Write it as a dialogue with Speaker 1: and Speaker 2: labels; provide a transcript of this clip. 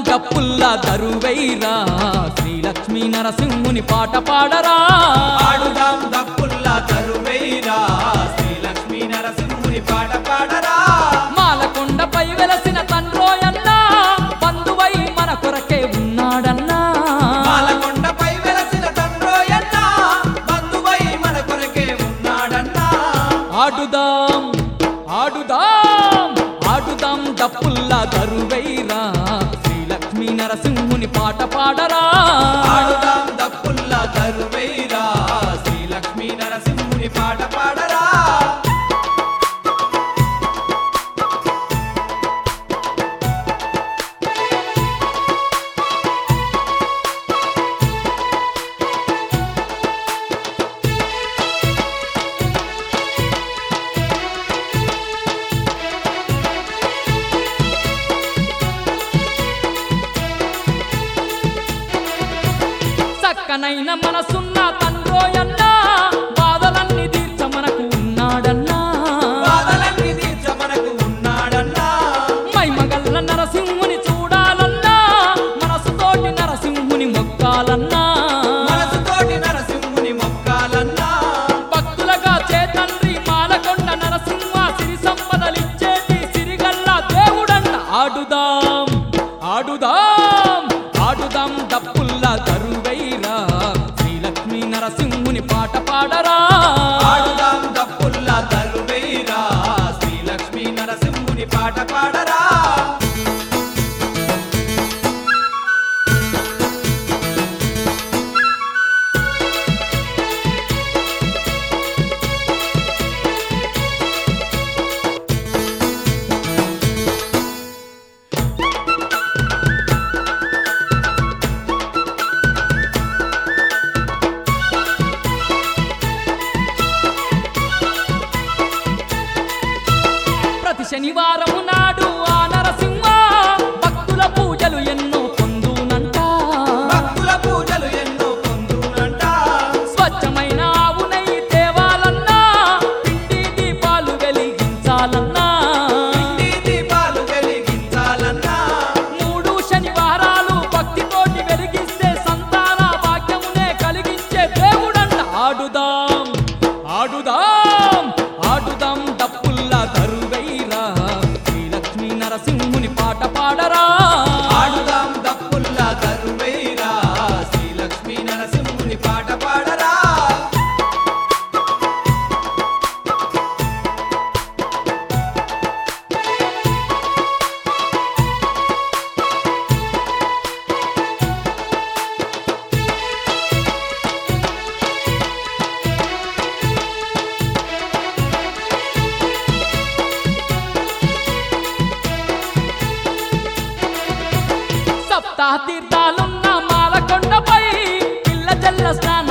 Speaker 1: డప్పుల్లా దరువైరా శ్రీలక్ష్మీ నరసింహుని పాట పాడరా
Speaker 2: ఆడుదాం దప్పుల్లా దరువైరా శ్రీలక్ష్మీ నరసింహుని పాట పాడరా
Speaker 1: మాలకొండపై వెలసిన తండ్రోయన్నా బంధువై మన కొరకే ఉన్నాడన్నా
Speaker 2: మాలకొండపై వెలసిన తండ్రోయన్నా బంధువై మన కొరకే ఉన్నాడన్నా
Speaker 1: ఆడుదాం ఆడుదాం ఆడుదాం డప్పుల్లా దరువైరా శ్రీలక్ష్మీ నరసింహుని పాట పాడరా
Speaker 2: ఆడుదాం దప్పుల్లా దరువైరా శ్రీలక్ష్మీ నరసింహుని పాట పాడరా
Speaker 1: చక్కనైన మనసున్న తండ్రోయన్నా బాధలన్నీ తీర్చ మనకు ఉన్నాడన్నా
Speaker 2: బాధలన్నీ తీర్చ మనకు ఉన్నాడన్నా
Speaker 1: మైమగల్ల నరసింహుని చూడాలన్నా మనసుతోటి నరసింహుని మొక్కాలన్నా
Speaker 2: మనసుతోటి నరసింహుని మొక్కాలన్నా
Speaker 1: భక్తులగా చేతండ్రి మాలకొండ నరసింహ సిరి సంపదలిచ్చేటి సిరిగల్ల దేవుడన్న ఆడుదాం ఆడుదాం ఆడుదాం డప్పుల్లా దరువైరా శ్రీలక్ష్మీ నరసింహుని పాట పాడరా
Speaker 2: ఆడుదాం దప్పుల్లా దరువైరా శ్రీలక్ష్మీ నరసింహుని పాట పాడరా
Speaker 1: ప్రతి శనివారం నాడు ఆ నరసింహ భక్తుల పూజలు ఎన్నో పొందునంట
Speaker 2: భక్తుల పూజలు ఎన్నో పొందునంట
Speaker 1: స్వచ్ఛమైన ఆవు నెయ్యి తేవాలన్నా పిండి దీపాలు వెలిగించాలన్నా
Speaker 2: ఇంటి దీపాలు వెలిగించాలన్నా
Speaker 1: 3 శనివారాలు భక్తితోటి వెలిగిస్తే సంతాన భాగ్యమునే కలిగించే దేవుడన్న ఆడుదాం ఆడుదాం ఆడుదాం డప్పుల్లా దరువైరా శ్రీలక్ష్మీ నరసింహుని పాట పాడరా
Speaker 2: ఆడుదాం దప్పుల్లా దరువైరా శ్రీలక్ష్మీ నరసింహుని పాట పాడరా
Speaker 1: సప్తాహ తీర్థాలున్న మాలకొండపై పిల్ల జల్ల స్నానం